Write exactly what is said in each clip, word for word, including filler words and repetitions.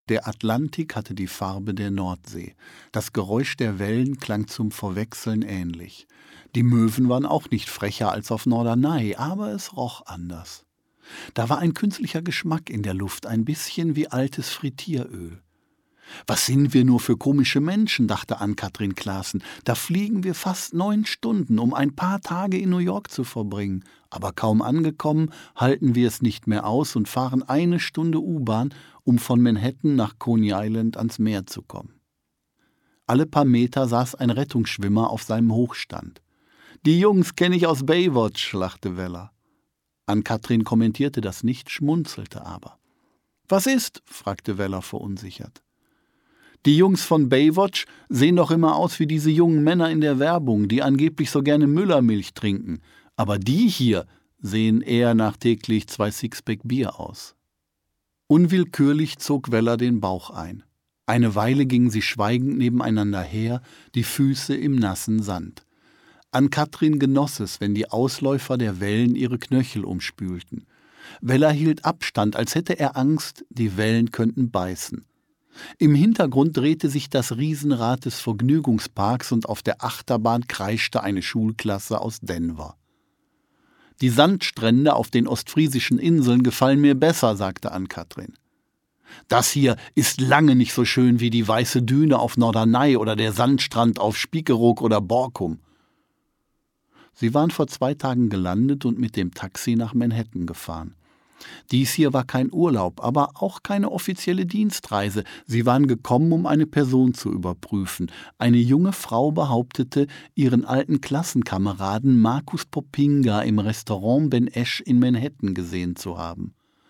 Der Atlantik hatte die Farbe der Nordsee. Das Geräusch der Wellen klang zum Verwechseln ähnlich. Die Möwen waren auch nicht frecher als auf Norderney, aber es roch anders. Da war ein künstlicher Geschmack in der Luft, ein bisschen wie altes Frittieröl. »Was sind wir nur für komische Menschen«, dachte Ann-Kathrin Klaassen. »Da fliegen wir fast neun Stunden, um ein paar Tage in New York zu verbringen. Aber kaum angekommen, halten wir es nicht mehr aus und fahren eine Stunde U-Bahn, um von Manhattan nach Coney Island ans Meer zu kommen.« Alle paar Meter saß ein Rettungsschwimmer auf seinem Hochstand. »Die Jungs kenne ich aus Baywatch«, lachte Weller. Ann-Kathrin kommentierte das nicht, schmunzelte aber. »Was ist?«, fragte Weller verunsichert. »Die Jungs von Baywatch sehen doch immer aus wie diese jungen Männer in der Werbung, die angeblich so gerne Müllermilch trinken. Aber die hier sehen eher nach täglich zwei Sixpack Bier aus.« Unwillkürlich zog Weller den Bauch ein. Eine Weile gingen sie schweigend nebeneinander her, die Füße im nassen Sand. Ann-Kathrin genoss es, wenn die Ausläufer der Wellen ihre Knöchel umspülten. Weller hielt Abstand, als hätte er Angst, die Wellen könnten beißen. Im Hintergrund drehte sich das Riesenrad des Vergnügungsparks und auf der Achterbahn kreischte eine Schulklasse aus Denver. »Die Sandstrände auf den ostfriesischen Inseln gefallen mir besser«, sagte Ann-Kathrin. »Das hier ist lange nicht so schön wie die weiße Düne auf Norderney oder der Sandstrand auf Spiekeroog oder Borkum.« Sie waren vor zwei Tagen gelandet und mit dem Taxi nach Manhattan gefahren. Dies hier war kein Urlaub, aber auch keine offizielle Dienstreise. Sie waren gekommen, um eine Person zu überprüfen. Eine junge Frau behauptete, ihren alten Klassenkameraden Marcus Popinga im Restaurant Ben Esch in Manhattan gesehen zu haben.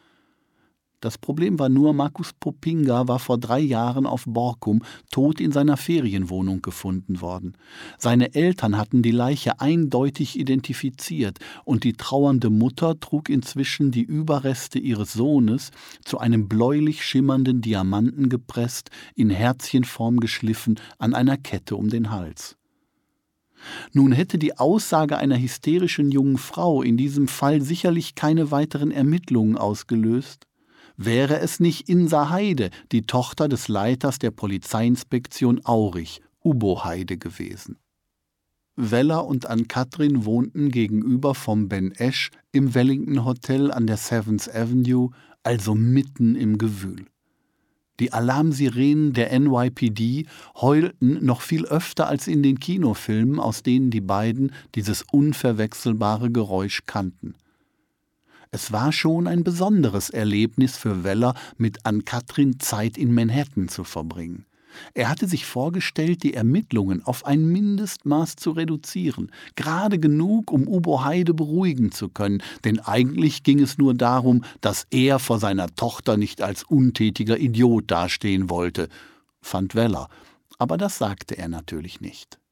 Das Problem war nur, Marcus Popinga war vor drei Jahren auf Borkum tot in seiner Ferienwohnung gefunden worden. Seine Eltern hatten die Leiche eindeutig identifiziert und die trauernde Mutter trug inzwischen die Überreste ihres Sohnes zu einem bläulich schimmernden Diamanten gepresst, in Herzchenform geschliffen, an einer Kette um den Hals. Nun hätte die Aussage einer hysterischen jungen Frau in diesem Fall sicherlich keine weiteren Ermittlungen ausgelöst. Wäre es nicht Insa Heide, die Tochter des Leiters der Polizeiinspektion Aurich, Ubbo Heide, gewesen. Weller und Ann-Kathrin wohnten gegenüber vom Ben Esch im Wellington Hotel an der Seventh Avenue, also mitten im Gewühl. Die Alarmsirenen der N Y P D heulten noch viel öfter als in den Kinofilmen, aus denen die beiden dieses unverwechselbare Geräusch kannten. Es war schon ein besonderes Erlebnis für Weller, mit Ann-Kathrin Zeit in Manhattan zu verbringen. Er hatte sich vorgestellt, die Ermittlungen auf ein Mindestmaß zu reduzieren, gerade genug, um Ubbo Heide beruhigen zu können, denn eigentlich ging es nur darum, dass er vor seiner Tochter nicht als untätiger Idiot dastehen wollte, fand Weller, aber das sagte er natürlich nicht.